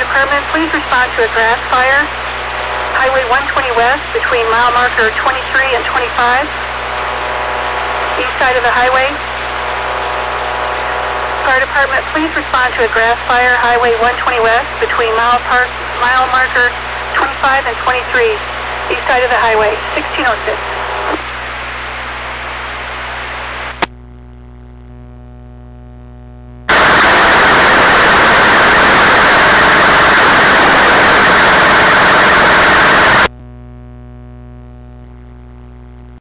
Department, please respond to a grass fire. Highway 120 West between mile marker 23 and 25. East side of the highway. Fire Department, please respond to a grass fire. Highway 120 West between mile marker 25 and 23. East side of the highway, 1606.